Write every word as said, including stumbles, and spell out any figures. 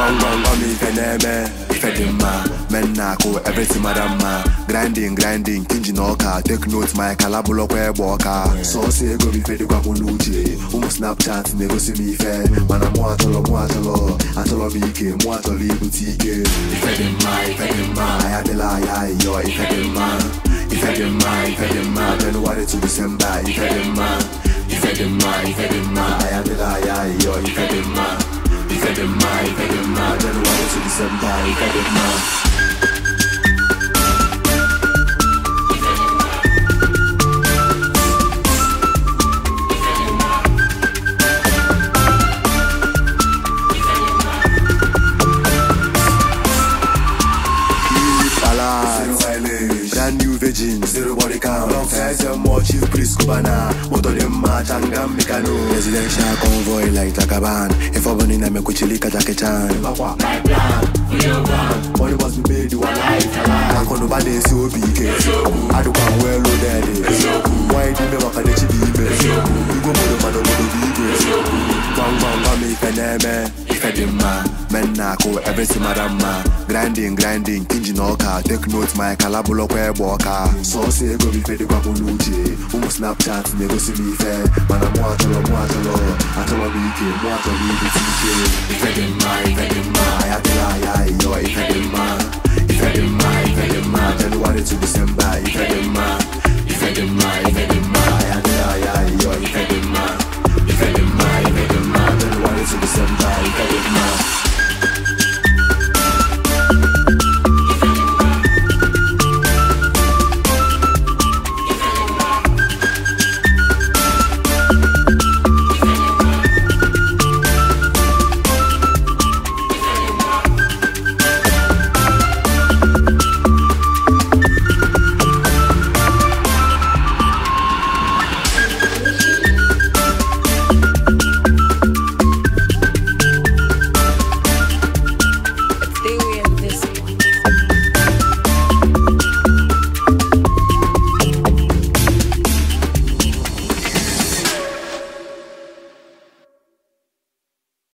Gong gong gong me feneme, ifedema. Men nako everything madama. Grinding grinding, kinji noka. Take notes my kalabulo kwe boka. So say go be fedi kwa muluche. Umu Snapchat nego si mi fe. Mana mo atolo mo atolo, atolo bike mo atolo ibutike. Ifedema ifedema, ayadela ya yo ifedema. Ifedema ifedema, January to December ifedema. Ifedema ifedema, ayadela ya yo ifedema. Ifedema ifedema, January to December ifedema. Brand new virgin, zero body count. Alongside your more chief priest Kubana. Moto dem match and gam mikano. Residential convoy like Takaban. If I burn in a mekuchilika Jackie Chan. My plan, for your one. Money must be made, you are life alive. I can't nobody see O B K. I don't come well loaded. Why do you make a chibi? You go for the man of the people. Bang bang bang me feneme, ifedema. Men nako everything madama. Grinding grinding, kinji noka. Take notes my kalabulo kwe boka. So say go be fedi kwa muluche. Umu Snapchat nego si mi fe. Mana mo atolo mo atolo, atolo bike mo atolo ibutike. Ifedema ifedema, ayatela